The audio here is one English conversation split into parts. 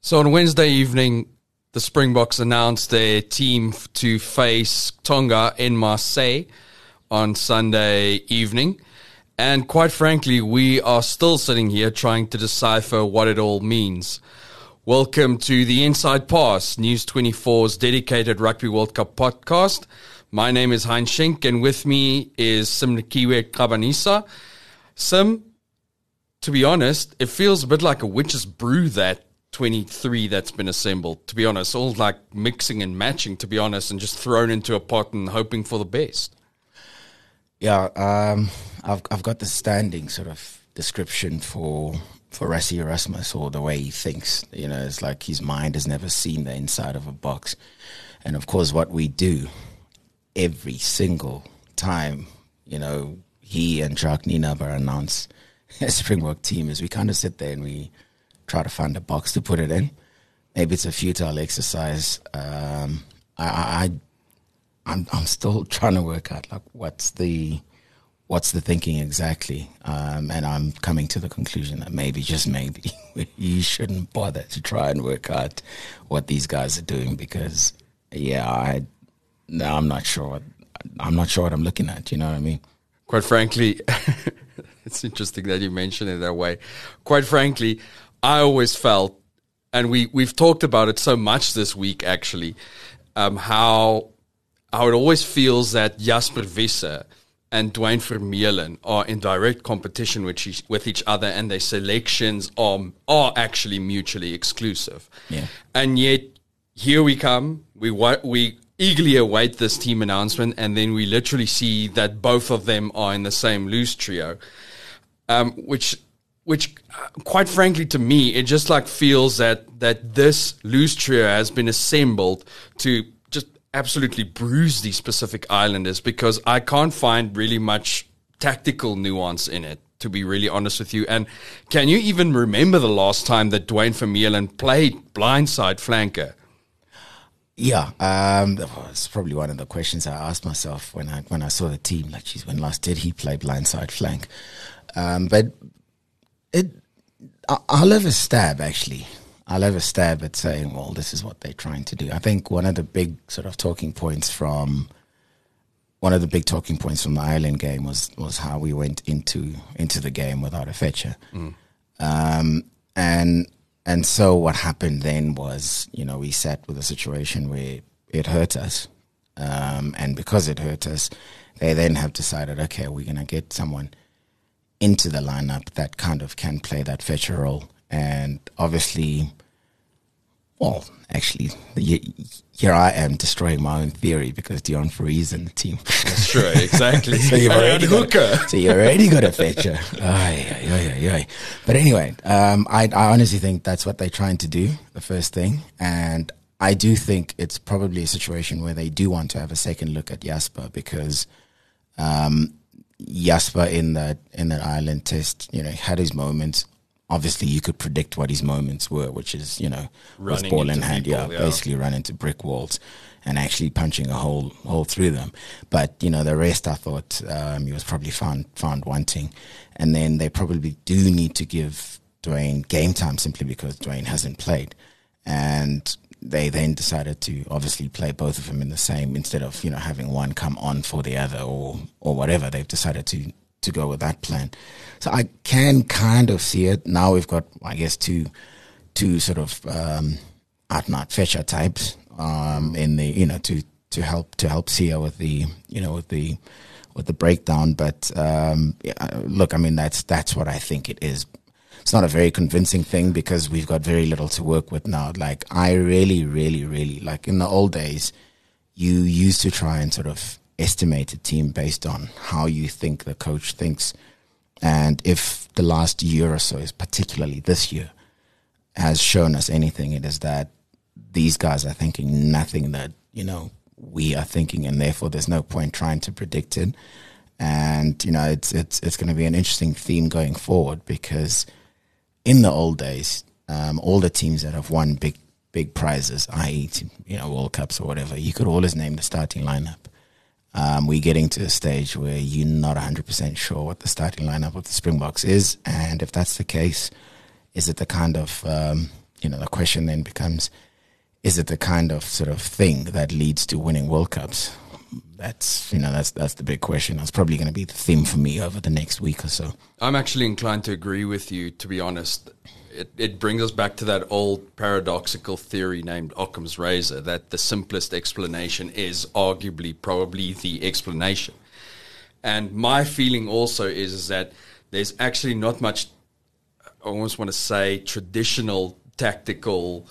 So on Wednesday evening, the Springboks announced their team to face Tonga in Marseille on Sunday evening. And quite frankly, we are still sitting here trying to decipher what it all means. Welcome to the Inside Pass, News 24's dedicated Rugby World Cup podcast. My name is Heinz Schenk, and with me is Simnikiwe Kabanisa. Sim, to be honest, it feels a bit like a witch's brew, that 23 that's been assembled, to be honest. All like mixing and matching, to be honest, and just thrown into a pot and hoping for the best. Yeah, I've got the standing sort of description for Rassie Erasmus, or the way he thinks. You know, it's like his mind has never seen the inside of a box. And of course, what we do every single time, you know, he and Jacques Nienaber announce a Springbok team, is we kind of sit there and we try to find a box to put it in. Maybe it's a futile exercise. I'm still trying to work out like what's the thinking exactly, and I'm coming to the conclusion that maybe, just maybe, you shouldn't bother to try and work out what these guys are doing, because I'm not sure. I'm not sure what I'm looking at. You know what I mean? Quite frankly, it's interesting that you mention it that way. Quite frankly, I always felt, and we've talked about it so much this week actually, how it always feels that Jasper Visser and Duane Vermeulen are in direct competition with each other, and their selections are actually mutually exclusive. Yeah. And yet, here we come, we eagerly await this team announcement, and then we literally see that both of them are in the same loose trio, which quite frankly, to me, it just like feels that this loose trio has been assembled to just absolutely bruise these Pacific Islanders, because I can't find really much tactical nuance in it, to be really honest with you. And can you even remember the last time that Duane Vermeulen played blindside flanker? Yeah, it's probably one of the questions I asked myself when I saw the team. Like, geez, when last did he play blindside flank? But I'll have a stab, actually. I'll have a stab at saying, well, this is what they're trying to do. I think one of the big talking points from the Ireland game was how we went into the game without a fetcher. And so what happened then was, you know, we sat with a situation where it hurt us. And because it hurt us, they then have decided, okay, we're going to get someone into the lineup that kind of can play that fetcher role. And obviously, well, actually, here I am destroying my own theory, because Deon Fourie in the team. That's true, exactly. So you've already got a fetcher. But anyway, I honestly think that's what they're trying to do, the first thing. And I do think it's probably a situation where they do want to have a second look at Jasper, because Jasper in that Ireland test, you know, had his moments. Obviously, you could predict what his moments were, which is, you know, running with ball in hand, basically run into brick walls and actually punching a hole through them. But, you know, the rest, I thought he was probably found wanting. And then they probably do need to give Duane game time, simply because Duane hasn't played. And they then decided to obviously play both of them in the same, instead of, you know, having one come on for the other or whatever. They've decided to go with that plan. So I can kind of see it. Now we've got, I guess, two sort of out-and-out fetcher types in the, you know, to help Sia with the, you know, with the breakdown. But look, I mean, that's what I think it is. It's not a very convincing thing, because we've got very little to work with now. Like, I really, really, really, like in the old days, you used to try and sort of estimate a team based on how you think the coach thinks. And if the last year or so, is particularly this year, has shown us anything, it is that these guys are thinking nothing that, you know, we are thinking, and therefore there's no point trying to predict it. And, you know, it's going to be an interesting theme going forward, because in the old days, all the teams that have won big prizes, i.e., you know, World Cups or whatever, you could always name the starting lineup. We're getting to a stage where you're not 100% sure what the starting lineup of the Springboks is, and if that's the case, is it the kind of the question then becomes, is it the kind of sort of thing that leads to winning World Cups? That's the big question. That's probably going to be the theme for me over the next week or so. I'm actually inclined to agree with you, to be honest. It brings us back to that old paradoxical theory named Occam's razor, that the simplest explanation is arguably probably the explanation. And my feeling also is that there's actually not much, I almost want to say, traditional tactical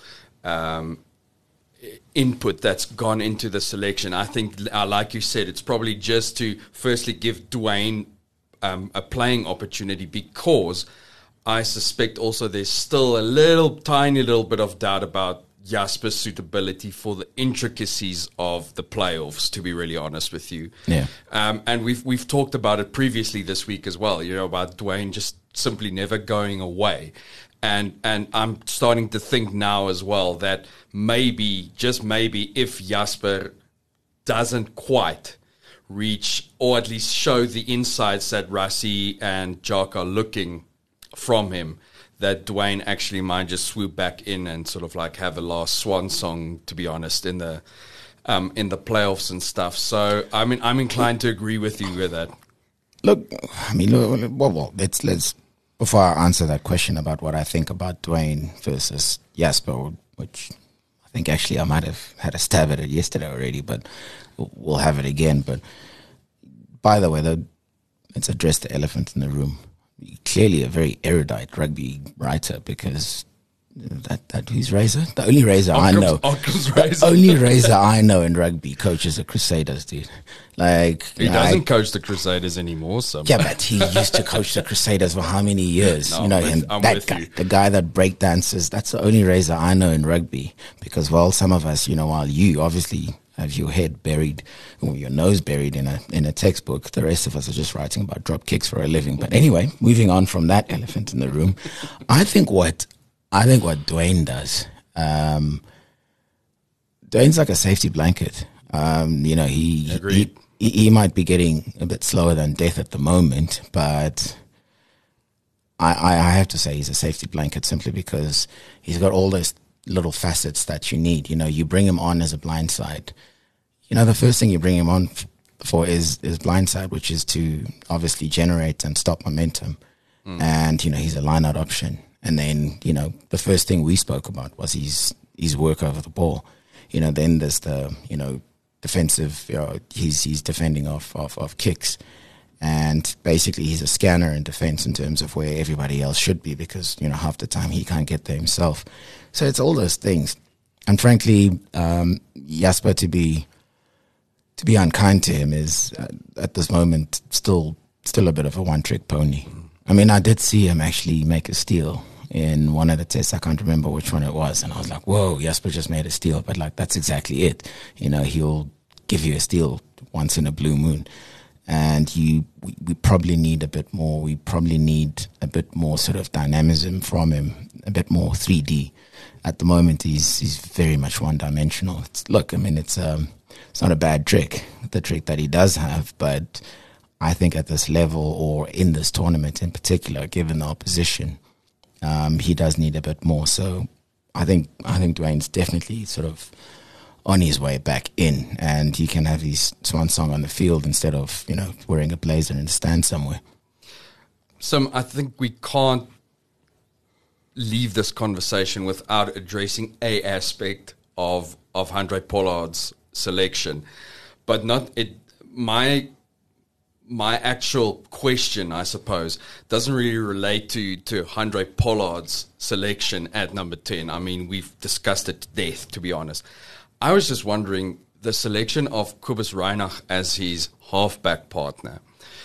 input that's gone into the selection. I think, like you said, it's probably just to firstly give Dwayne a playing opportunity, because I suspect also there's still a tiny little bit of doubt about Jasper's suitability for the intricacies of the playoffs, to be really honest with you. Yeah. And we've talked about it previously this week as well, about Dwayne just simply never going away. And I'm starting to think now as well that maybe, just maybe, if Jasper doesn't quite reach, or at least show the insights that Rassie and Jock are looking from him, that Dwayne actually might just swoop back in and sort of like have a last swan song, to be honest, in the playoffs and stuff. So I'm inclined to agree with you with that. Look, let's before I answer that question about what I think about Dwayne versus Jasper, which I think actually I might have had a stab at it yesterday already, but we'll have it again. But by the way, let's address the elephant in the room. Clearly a very erudite rugby writer, because that who's Razor? The only Razor I know. The only Razor I know in rugby coaches the Crusaders, dude. Like, he doesn't coach the Crusaders anymore. Yeah, but he used to coach the Crusaders for how many years? I'm that guy, the guy that break dances. That's the only Razor I know in rugby. Because while some of us, while you obviously have your head buried, or your nose buried in a textbook, the rest of us are just writing about drop kicks for a living. But anyway, moving on from that elephant in the room, I think what Dwayne does, Dwayne's like a safety blanket. He might be getting a bit slower than death at the moment, but I have to say he's a safety blanket simply because he's got all those little facets that you need. You bring him on as a blindside. The first thing you bring him on for is blindside, which is to obviously generate and stop momentum. And, he's a line-out option. And then, the first thing we spoke about was his work over the ball. Then there's the, defensive, he's defending off kicks. And basically he's a scanner in defense in terms of where everybody else should be, because, half the time he can't get there himself. So it's all those things. And frankly, Jasper, to be unkind to him, is at this moment still a bit of a one-trick pony. I mean, I did see him actually make a steal in one of the tests. I can't remember which one it was. And I was like, whoa, Jasper just made a steal. But that's exactly it. He'll give you a steal once in a blue moon. And we probably need a bit more. We probably need a bit more sort of dynamism from him, a bit more 3D. At the moment, he's very much one-dimensional. It's not a bad trick, the trick that he does have, but I think at this level, or in this tournament in particular, given the opposition, he does need a bit more. So I think Dwayne's definitely sort of on his way back in, and he can have his swan song on the field instead of wearing a blazer in the stand somewhere. So I think we can't leave this conversation without addressing a aspect of Handré Pollard's selection, but not it. My actual question, I suppose, doesn't really relate to Handré Pollard's selection at number 10. I mean, we've discussed it to death, to be honest. I was just wondering, the selection of Cobus Reinach as his halfback partner,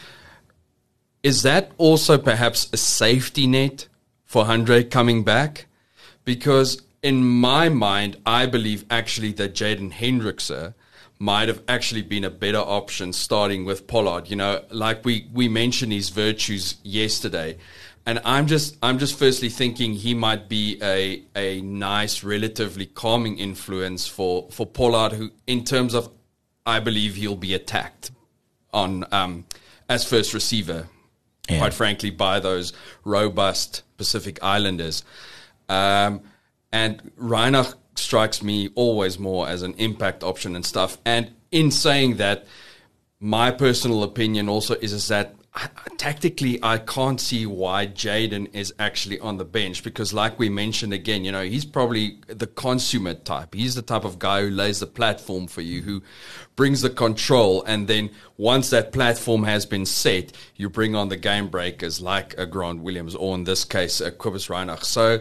is that also perhaps a safety net for Handré coming back? Because in my mind, I believe actually that Jaden Hendrickse might have actually been a better option starting with Pollard. Like we mentioned his virtues yesterday. And I'm just firstly thinking he might be a nice, relatively calming influence for Pollard, who, in terms of, I believe he'll be attacked on as first receiver, quite frankly, by those robust Pacific Islanders. And And Reinach strikes me always more as an impact option and stuff. And in saying that, my personal opinion also is that tactically, I can't see why Jayden is actually on the bench, because like we mentioned again, he's probably the consummate type. He's the type of guy who lays the platform for you, who brings the control. And then once that platform has been set, you bring on the game breakers like a Grant Williams, or in this case, a Cobus Reinach. So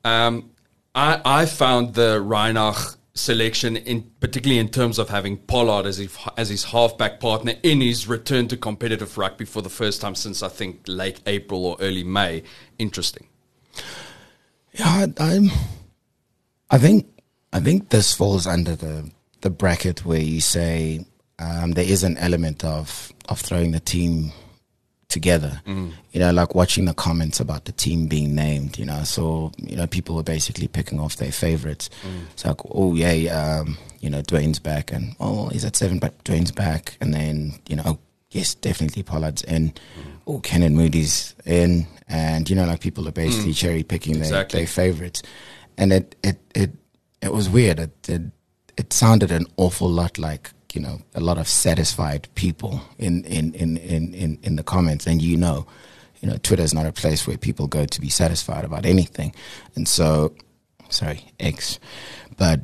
I found the Reinach selection, particularly in terms of having Pollard as his halfback partner in his return to competitive rugby for the first time since I think late April or early May, interesting. Yeah, I think this falls under the bracket where you say there is an element of throwing the team together. Like watching the comments about the team being named, so people were basically picking off their favorites. It's like, oh yeah, Dwayne's back, and he's at 7, but Dwayne's back, and then yes, definitely Pollard's in. Kenan Moody's in, and like people are basically cherry picking their favorites, and it was weird. It sounded an awful lot like a lot of satisfied people in the comments, and Twitter is not a place where people go to be satisfied about anything, and so X, but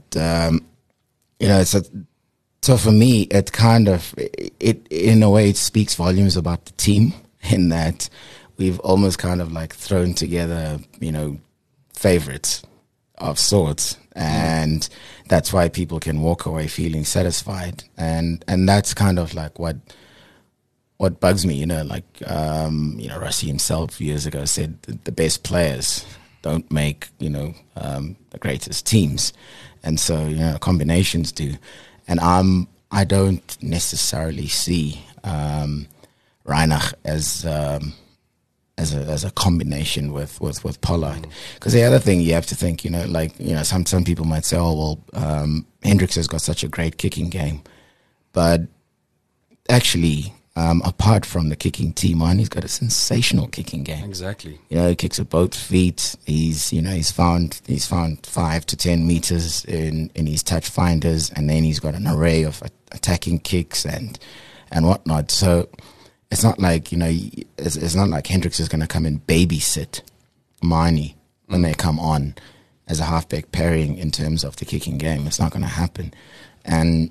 so for me, it kind of it in a way it speaks volumes about the team, in that we've almost kind of like thrown together favorites of sorts, and that's why people can walk away feeling satisfied, and that's kind of like what bugs me, Rassie himself years ago said the best players don't make the greatest teams, and so combinations do, and I don't necessarily see Reinach as a combination with Pollard, because the other thing you have to think, some people might say, Hendricks has got such a great kicking game, but actually, apart from the kicking T-Man, he's got a sensational kicking game. Exactly. He kicks with both feet. He's found 5 to 10 meters in his touch finders, and then he's got an array of attacking kicks and whatnot. So it's not like, it's not like Hendricks is going to come and babysit Marnie when they come on as a halfback pairing in terms of the kicking game. It's not going to happen. And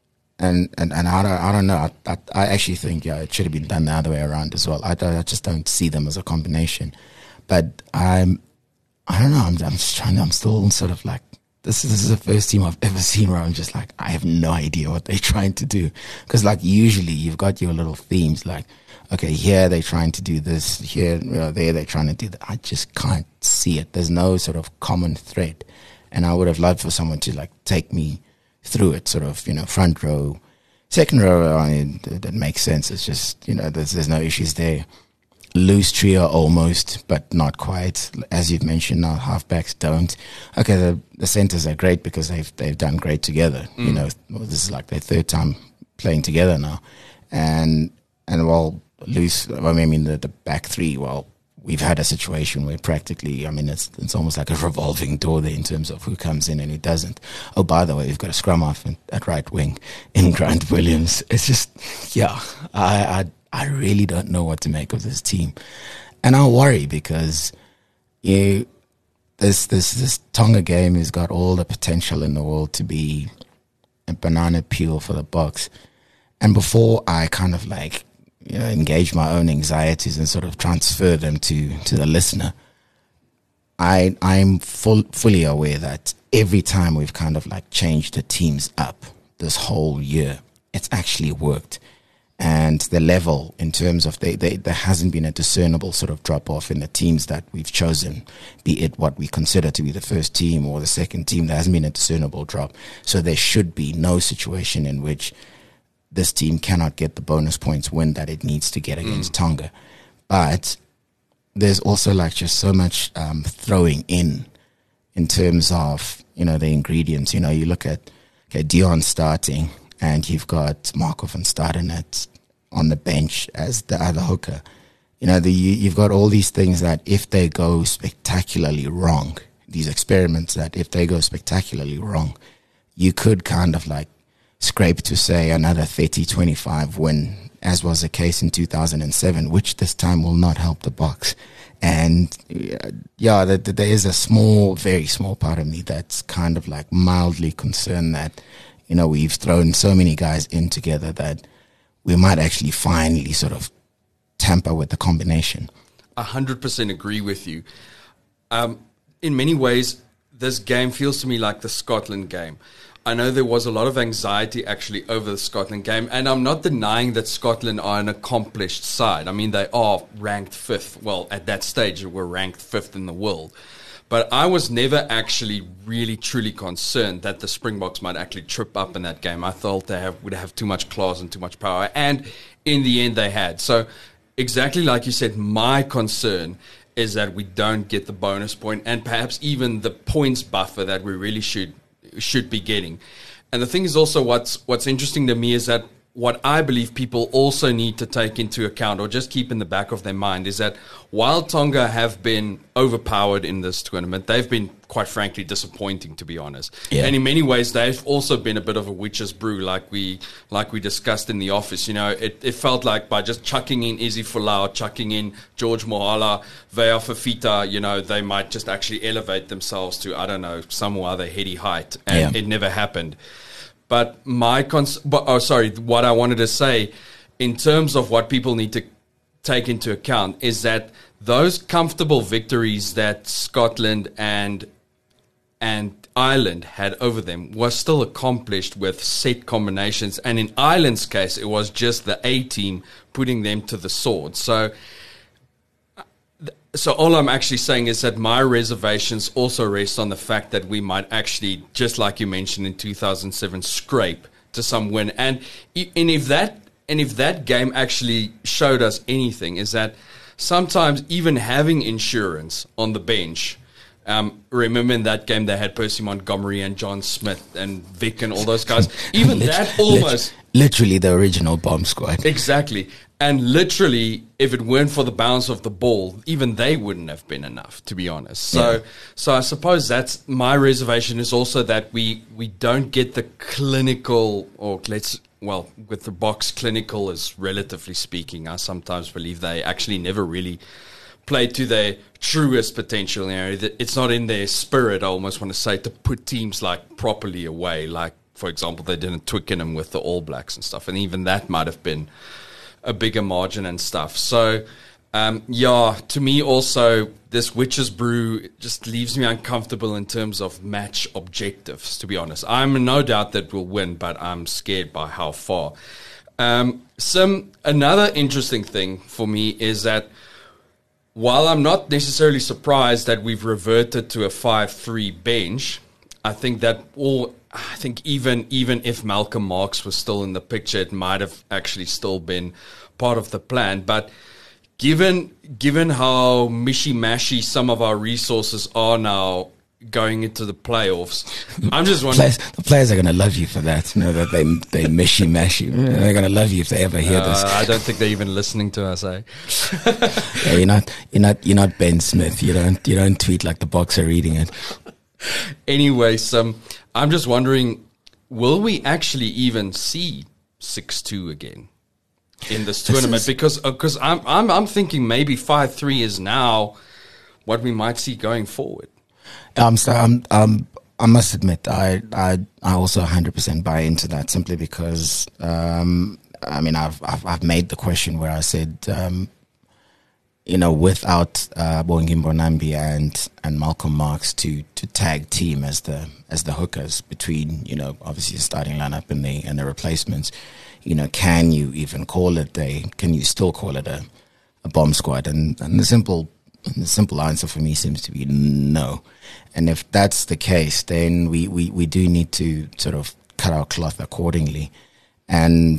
I don't know. I actually think it should have been done the other way around as well. I just don't see them as a combination. But I don't know. I'm still sort of like, this is the first team I've ever seen where I'm just like, I have no idea what they're trying to do. Because like usually you've got your little themes, like, okay, here they're trying to do this, here, there they're trying to do that. I just can't see it. There's no sort of common thread. And I would have loved for someone to like take me through it, sort of, front row, second row. That makes sense. It's just, there's no issues there. Loose trio almost, but not quite. As you've mentioned, now halfbacks don't. Okay, the centers are great because they've done great together. This is like their third time playing together now, and while loose, the back three. Well, we've had a situation where practically, it's almost like a revolving door there in terms of who comes in and who doesn't. Oh, by the way, we've got a scrum half at right wing in Grant Williams. It's just, I really don't know what to make of this team. And I worry because this Tonga game has got all the potential in the world to be a banana peel for the Boks. And before I kind of like, engage my own anxieties and sort of transfer them to the listener, I'm fully aware that every time we've kind of like changed the teams up this whole year, it's actually worked. And the level in terms of there hasn't been a discernible sort of drop off in the teams that we've chosen, be it what we consider to be the first team or the second team. There hasn't been a discernible drop. So there should be no situation in which this team cannot get the bonus points win that it needs to get against Tonga. But there's also like just so much throwing in terms of, the ingredients. You look at, Dion starting, and you've got Markov and Stadenet on the bench as the other hooker. You've got all these things that if they go spectacularly wrong, these experiments that if they go spectacularly wrong, you could kind of like scrape to say another 30-25 win, as was the case in 2007, which this time will not help the Boks. And there is a small, very small part of me that's kind of like mildly concerned that, we've thrown so many guys in together that we might actually finally sort of tamper with the combination. 100% agree with you. In many ways, this game feels to me like the Scotland game. I know there was a lot of anxiety actually over the Scotland game, and I'm not denying that Scotland are an accomplished side. I mean, they are ranked 5th. Well, at that stage, they were ranked 5th in the world. But I was never actually really truly concerned that the Springboks might actually trip up in that game. I thought they would have too much class and too much power, and in the end they had. So exactly like you said, my concern is that we don't get the bonus point and perhaps even the points buffer that we really should be getting. And the thing is also what's interesting to me is that what I believe people also need to take into account or just keep in the back of their mind is that while Tonga have been overpowered in this tournament, they've been quite frankly disappointing, to be honest. Yeah. And in many ways, they've also been a bit of a witch's brew, like we discussed in the office. It felt like by just chucking in Izzy Folau, chucking in George Mohala, Vea Fafita, they might just actually elevate themselves to, I don't know, some other heady height. And it never happened. But what I wanted to say in terms of what people need to take into account is that those comfortable victories that Scotland and Ireland had over them was still accomplished with set combinations. And in Ireland's case, it was just the A team putting them to the sword. So all I'm actually saying is that my reservations also rest on the fact that we might actually, just like you mentioned in 2007, scrape to some win. And if that game actually showed us anything, is that sometimes even having insurance on the bench. Remember in that game they had Percy Montgomery and John Smith and Vic and all those guys. Even that almost literally the original bomb squad. Exactly. And literally, if it weren't for the bounce of the ball, even they wouldn't have been enough, to be honest. So I suppose that's my reservation is also that we don't get the clinical, or with the Boks, clinical is relatively speaking. I sometimes believe they actually never really played to their truest potential. It's not in their spirit, I almost want to say, to put teams like properly away. Like, for example, they didn't Twickenham with the All Blacks and stuff. And even that might have been a bigger margin and stuff. So, to me also, this witch's brew just leaves me uncomfortable in terms of match objectives, to be honest. I'm no doubt that we'll win, but I'm scared by how far. Another interesting thing for me is that while I'm not necessarily surprised that we've reverted to a 5-3 bench, I think even if Malcolm Marx was still in the picture, it might have actually still been part of the plan. But given how mishy-mashy some of our resources are now going into the playoffs, I'm just wondering. The players are going to love you for that. That they mishy-mashy. They're going to love you if they ever hear this. I don't think they're even listening to us. Yeah, you're not Ben Smith. You don't tweet like the Boks are reading it. Anyway, I'm just wondering, will we actually even see 6-2 again in this tournament? Because I'm thinking maybe 5-3 is now what we might see going forward. I must admit, I also 100% buy into that simply because I've made the question where I said without Bongi Mbonambi and Malcolm Marx to tag team as the hookers between obviously the starting lineup and the replacements, can you even call it can you still call it a bomb squad? And the simple answer for me seems to be no. And if that's the case, then we do need to sort of cut our cloth accordingly. And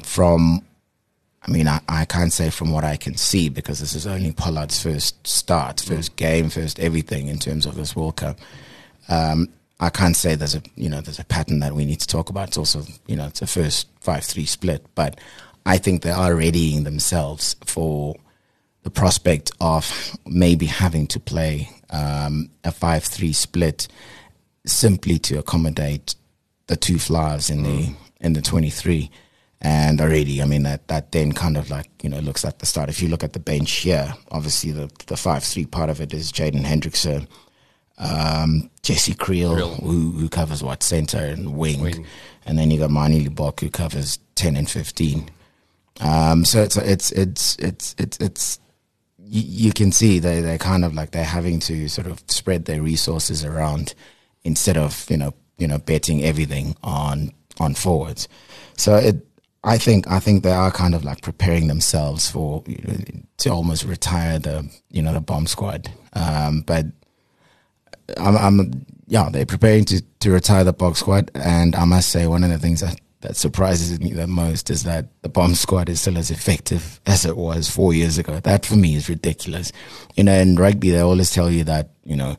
I can't say from what I can see, because this is only Pollard's first game, first everything in terms of this World Cup. I can't say there's a pattern that we need to talk about. It's also, it's a first 5-3 split, but I think they are readying themselves for the prospect of maybe having to play a 5-3 split simply to accommodate the two flyers in the 23. And already, I mean, that then kind of like, looks at the start. If you look at the bench here, obviously the 5-3 part of it is Jaden Hendrickson, Jesse Creel, who covers center and wing. And then you got Mani Libok, who covers 10 and 15. So it's you can see they're kind of like they're having to sort of spread their resources around instead of betting everything on forwards. So I think they are kind of like preparing themselves for to almost retire the bomb squad. But they're preparing to retire the bomb squad, and I must say one of the things that surprises me the most is that the bomb squad is still as effective as it was 4 years ago. That for me is ridiculous. In rugby they always tell you that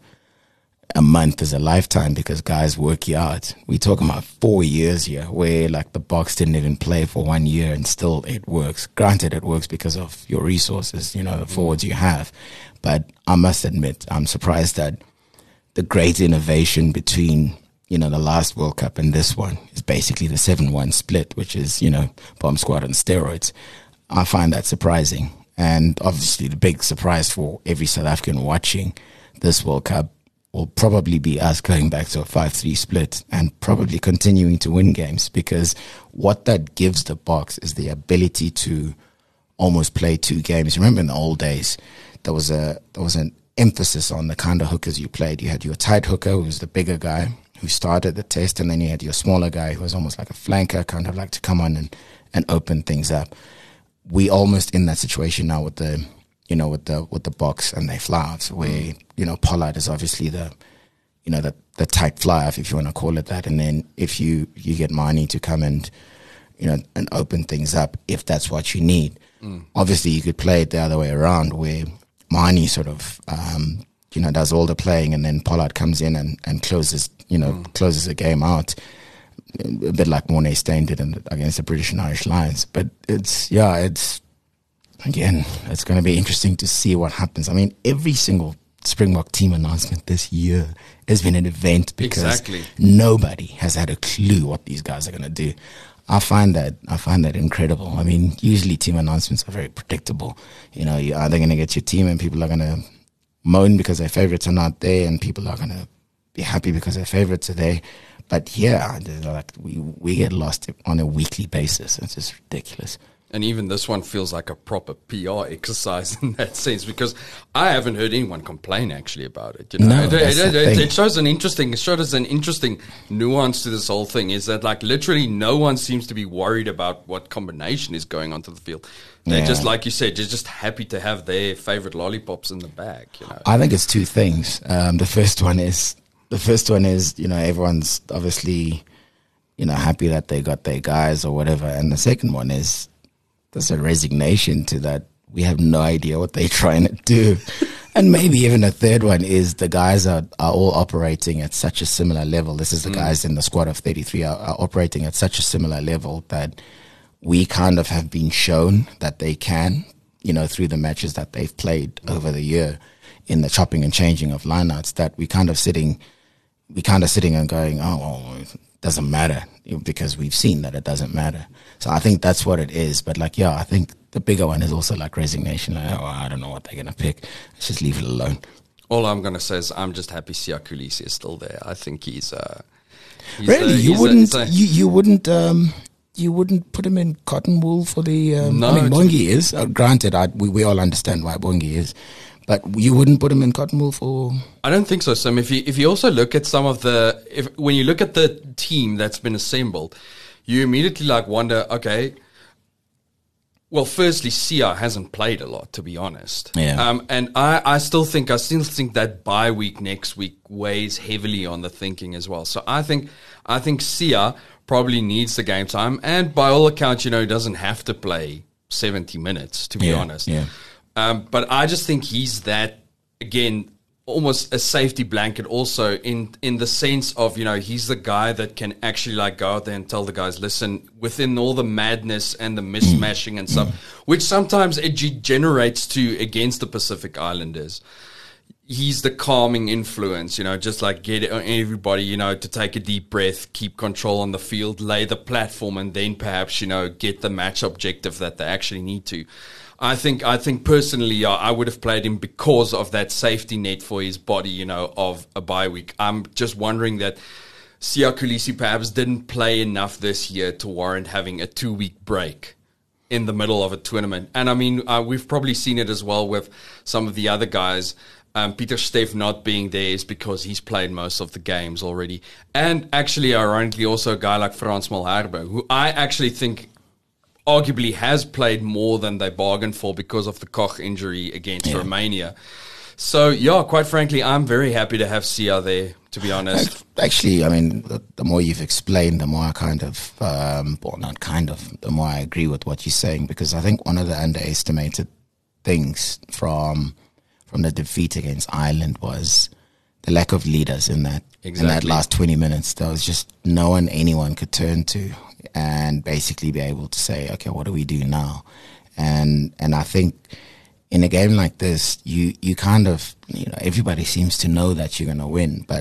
a month is a lifetime because guys work you out. We're talking about 4 years here where like the Boks didn't even play for 1 year and still it works. Granted, it works because of your resources, the forwards you have. But I must admit, I'm surprised that the great innovation between, the last World Cup and this one is basically the 7-1 split, which is, bomb squad on steroids. I find that surprising. And obviously the big surprise for every South African watching this World Cup will probably be us going back to a 5-3 split and probably continuing to win games, because what that gives the Boks is the ability to almost play two games. Remember in the old days, there was an emphasis on the kind of hookers you played. You had your tight hooker, who was the bigger guy who started the test, and then you had your smaller guy who was almost like a flanker, kind of like to come on and open things up. We almost in that situation now with the with the Boks and their fly-outs, where Pollard is obviously the tight fly-off, if you want to call it that, and then if you get Mani to come and and open things up, if that's what you need. Obviously you could play it the other way around, where Mani sort of does all the playing, and then Pollard comes in and closes the game out, a bit like Mornay Steyn did against the British and Irish Lions. But it's again, it's going to be interesting to see what happens. I mean, every single Springbok team announcement this year has been an event because nobody has had a clue what these guys are going to do. I find that incredible. I mean, usually team announcements are very predictable. You're either going to get your team and people are going to moan because their favorites are not there, and people are going to be happy because their favorites are there. But yeah, like we get lost on a weekly basis. It's just ridiculous. And even this one feels like a proper PR exercise in that sense, because I haven't heard anyone complain actually about it. No, it shows an interesting nuance to this whole thing, is that like literally no one seems to be worried about what combination is going onto the field. They're just, like you said, they're just happy to have their favorite lollipops in the bag. I think it's two things. The first one is everyone's obviously happy that they got their guys or whatever, and the second one is there's a resignation to that. We have no idea what they're trying to do. And maybe even a third one is the guys are all operating at such a similar level. This is the guys in the squad of 33 are operating at such a similar level that we kind of have been shown that they can, through the matches that they've played over the year in the chopping and changing of lineouts, that we kind of sitting and going, oh, well, it doesn't matter, because we've seen that it doesn't matter. So I think that's what it is. But I think the bigger one is also like resignation. Like, I don't know what they're going to pick. Let's just leave it alone. All I'm going to say is I'm just happy Siya Kolisi is still there. I think he's really, you wouldn't put him in cotton wool for the, no, I mean, Bongi is, granted, we all understand why Bongi is, but you wouldn't put him in cotton wool for... I don't think so, Sam. If you also look at some of when you look at the team that's been assembled, you immediately wonder, okay, well, firstly, Siya hasn't played a lot, to be honest. Yeah. And I still think that bye week next week weighs heavily on the thinking as well. So I think Siya probably needs the game time, and by all accounts, he doesn't have to play 70 minutes, to be honest. Yeah. But I just think he's that, again, almost a safety blanket also in the sense of, he's the guy that can actually like go out there and tell the guys, listen, within all the madness and the mismatching and stuff, which sometimes it degenerates to against the Pacific Islanders. He's the calming influence, just like get everybody, to take a deep breath, keep control on the field, lay the platform, and then perhaps, get the match objective that they actually need to. I think personally, I would have played him because of that safety net for his body, of a bye week. I'm just wondering that Siya Kolisi perhaps didn't play enough this year to warrant having a 2-week break in the middle of a tournament. And I mean, we've probably seen it as well with some of the other guys. Pieter-Steph not being there is because he's played most of the games already. And actually, ironically, also a guy like Frans Malherbe, who I actually think arguably has played more than they bargained for because of the Koch injury against Romania. So, quite frankly, I'm very happy to have Siya there, to be honest. Actually, I mean, the more you've explained, the more I the more I agree with what you're saying, because I think one of the underestimated things from the defeat against Ireland was the lack of leaders in that last 20 minutes. There was just no one anyone could turn to and basically be able to say, okay, what do we do now? And I think in a game like this, you kind of, everybody seems to know that you're going to win, but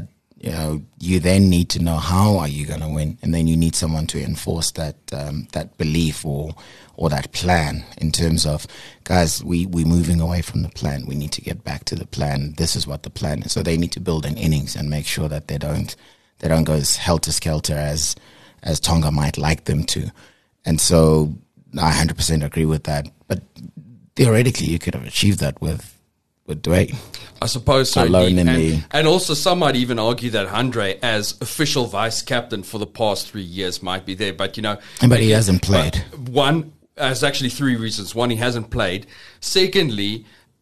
you then need to know how are you going to win, and then you need someone to enforce that belief or that plan in terms of, guys, we're moving away from the plan. We need to get back to the plan. This is what the plan is. So they need to build an innings and make sure that they don't go as helter skelter as Tonga might like them to. And so I 100% agree with that. But theoretically, you could have achieved that with Dwayne. I suppose so. And also some might even argue that Handré, as official vice captain for the past 3 years, might be there. But, But he hasn't played. One, there's actually 3 reasons. One, he hasn't played. Secondly,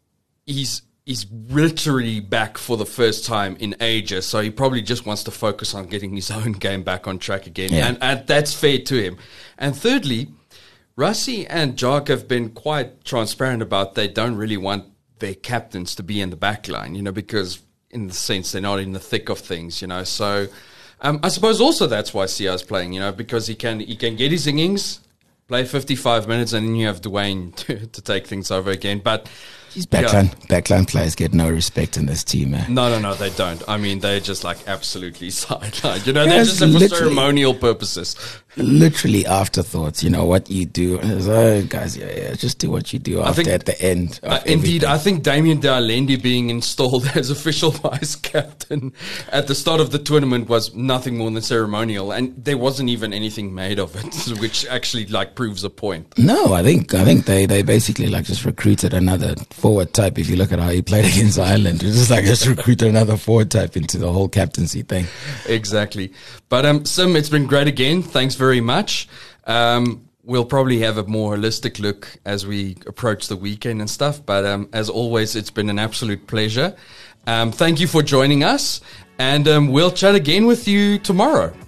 he's literally back for the first time in ages, so he probably just wants to focus on getting his own game back on track again. Yeah. And that's fair to him. And thirdly, Rassie and Jacques have been quite transparent about they don't really want their captains to be in the back line, because in the sense they're not in the thick of things, So I suppose also that's why Siya's playing, because he can get his innings, play 55 minutes, and then you have Dwayne to take things over again. But these backline players get no respect in this team, man. No, they don't. I mean, they're just like absolutely sidelined. They're just for ceremonial purposes. Literally afterthoughts. What you do is, guys, just do what you do at the end. Indeed, I think Damien de Allende being installed as official vice captain at the start of the tournament was nothing more than ceremonial, and there wasn't even anything made of it, which actually proves a point. No, I think they basically just recruited another forward type. If you look at how he played against Ireland, it's just recruited another forward type into the whole captaincy thing. Exactly. But Sim, it's been great again. Thanks very much. We'll probably have a more holistic look as we approach the weekend and stuff. But as always, it's been an absolute pleasure. Thank you for joining us, and we'll chat again with you tomorrow.